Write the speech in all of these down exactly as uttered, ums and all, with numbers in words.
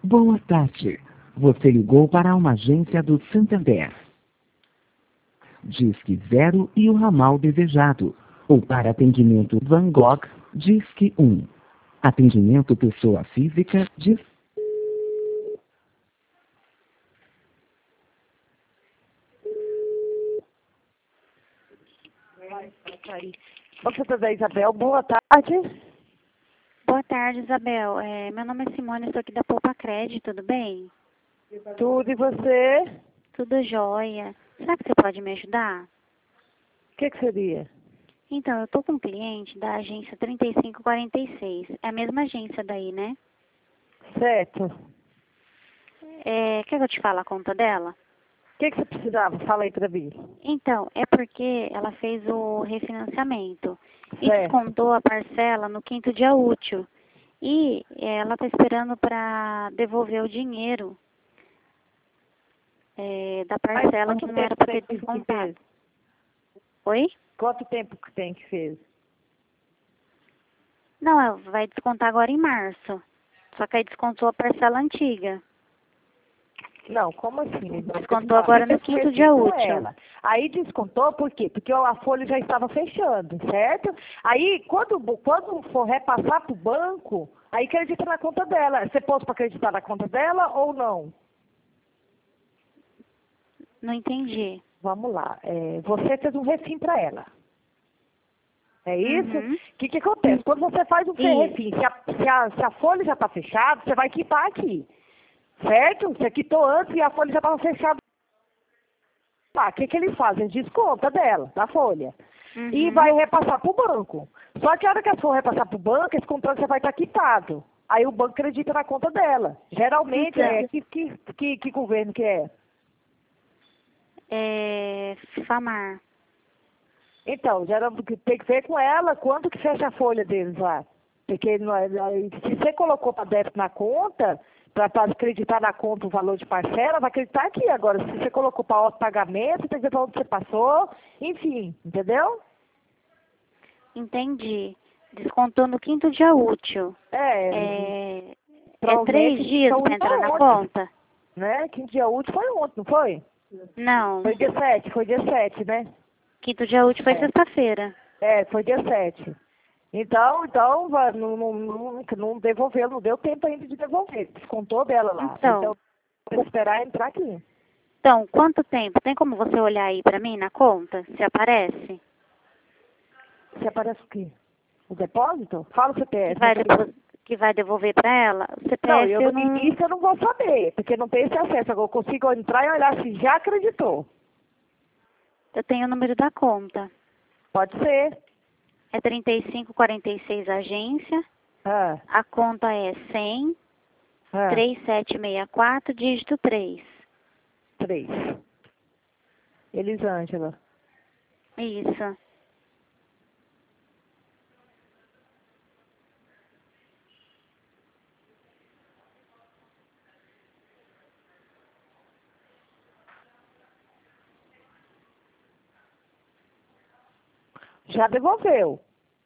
Boa tarde. Você ligou para uma agência do Santander. Disque zero e o ramal desejado. Ou para atendimento Van Gogh, Disque um. Atendimento pessoa física, Disque... Você tá da Isabel, boa tarde. Boa tarde, Isabel. É, meu nome é Simone, estou aqui da Poupa Crédito, tudo bem? Tudo e você? Tudo jóia. Será que você pode me ajudar? O que que seria? Então, eu estou com um cliente da agência trinta e cinco quarenta e seis. É a mesma agência daí, né? Certo. É, quer que eu te fale a conta dela? O que que você precisava? Fala aí pra mim. Então, é porque ela fez o refinanciamento e Certo. descontou a parcela no quinto dia útil. E é, ela está esperando para devolver o dinheiro é, da parcela que não era para ter descontado. Oi? Quanto tempo que tem que fez? Não, ela vai descontar agora em março. Só que aí descontou a parcela antiga. Não, como assim? Descontou agora no quinto dia útil. Ela. Aí descontou por quê? Porque a folha já estava fechando, certo? Aí, quando, quando for repassar para o banco, aí acredita na conta dela. Você pôs para acreditar na conta dela ou não? Não entendi. Vamos lá. É, você fez um refim para ela. É isso? O Uhum. que que acontece? Quando você faz um refim, se a, se, a, se a folha já está fechada, você vai quitar aqui. Certo? Você quitou antes e a folha já estava fechada. Tá, o que que eles fazem? Desconta dela, da folha. Uhum. E vai repassar para o banco. Só que a hora que for repassar para o banco, esse contrato já vai estar quitado. Aí o banco acredita na conta dela. Geralmente, Então. é que, que, que, que governo que é? É... FAMAR. Então, geralmente tem que ver com ela quanto que fecha a folha deles lá. Porque não é, se você colocou para débito na conta, para acreditar na conta o valor de parcela, vai acreditar aqui. Agora, se você colocou para outro pagamento, tem que ver para onde você passou, enfim, entendeu? Entendi. Descontou no quinto dia útil. É, É, é provavelmente, três dias então, para entrar foi na ontem, conta? né? Quinto dia útil foi ontem, não foi? Não. Foi dia sete, foi dia sete, né? Quinto dia útil foi É. sexta-feira. É, foi dia sete. Então, então va- não, não, não, não devolveu, não deu tempo ainda de devolver. Descontou dela lá. Então. Então, vou esperar entrar aqui. Então, quanto tempo? Tem como você olhar aí para mim na conta? Se aparece? Se aparece o quê? O depósito? Fala o C P F. Que vai, aqui. depo- que vai devolver para ela? O C P Não, F eu, eu no não... início eu não vou saber, porque não tenho esse acesso. Agora eu consigo entrar e olhar se já acreditou. Eu tenho o número da conta. Pode ser. É trinta e cinco quarenta e seis agência. Ah, A conta é cem, ah, três sete seis quatro, dígito três. três. Elisângela. Isso. Já devolveu?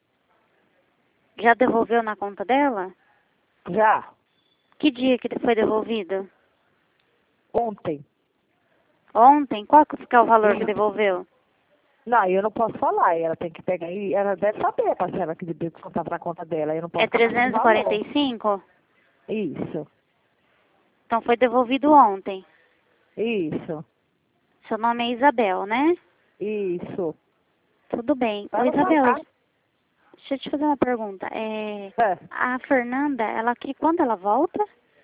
Já devolveu na conta dela? Já. Que dia que foi devolvido? Ontem. Ontem? Qual que é o valor que devolveu? Não, eu não posso falar. Ela tem que pegar e ela deve saber a parcela que deve descontar para a conta dela. Eu não posso É falar trezentos o e quarenta valor. e cinco? Isso. Então foi devolvido ontem. Isso. Seu nome é Isabel, né? Isso. Tudo bem. Vai Ô, no Isabel, mercado. deixa eu te fazer uma pergunta. É, É. a Fernanda, ela aqui, quando ela volta?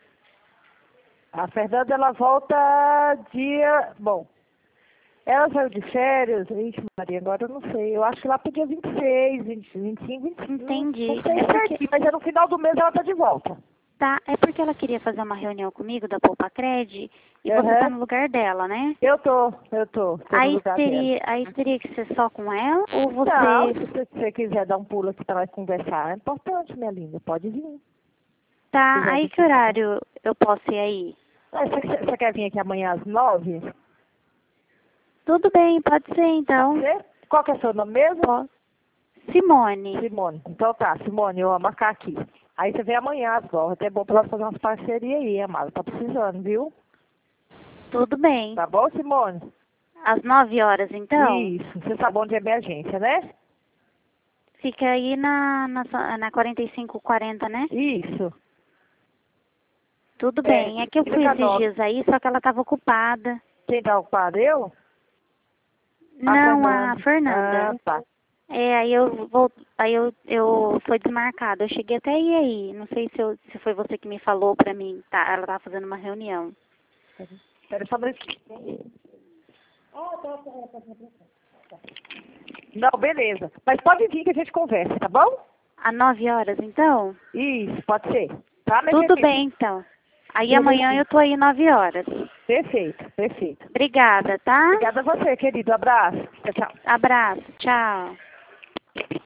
A Fernanda, ela volta dia... Bom, ela saiu de férias... Ixi, Maria, agora eu não sei. Eu acho que lá pro dia vinte e seis, vinte, vinte e cinco, vinte e cinco. Entendi. Não, não sei É porque, certinho, mas é no final do mês ela tá de volta. tá, é porque ela queria fazer uma reunião comigo da Poupa Cred e você Aham. tá no lugar dela, né? Eu tô, eu tô. Tô no Aí lugar dela. teria, aí teria que ser só com ela ou Não, você... se você, se você quiser dar um pulo aqui para nós conversar, é importante, minha linda. Pode vir. Tá, quiser aí vir que aqui. horário eu posso ir aí? Ah, Você, você você quer vir aqui amanhã às nove? Tudo bem, pode ser então. Você? Qual que é o seu nome mesmo? Posso. Simone. Simone. Então tá, Simone, eu vou marcar aqui. Aí você vem amanhã às nove. Até é bom pra nós fazer umas parcerias aí, amada. Tá precisando, viu? Tudo bem. Tá bom, Simone? Às nove horas, então? Isso. Você sabe onde é emergência, né? Fica aí na, na, na quarenta e cinco quarenta, né? Isso. Tudo É, bem. É que eu fui fica esses nove. dias aí, só que ela estava ocupada. Quem tá ocupado? Eu? Não, a Fernanda. Ah, tá. É, aí eu vou, aí eu, eu foi desmarcado. Eu cheguei até aí aí. Não sei se, eu, se foi você que me falou pra mim. Tá, ela tava fazendo uma reunião. Pera só mais... Não, beleza. Mas pode vir que a gente conversa, tá bom? Às nove horas, então? Isso, pode ser. Tá, minha Tudo querida? bem, então. Aí Tudo amanhã bem. eu tô aí nove horas. Perfeito, perfeito. Obrigada, tá? Obrigada a você, querido. Abraço. Tchau, tchau. Abraço, tchau.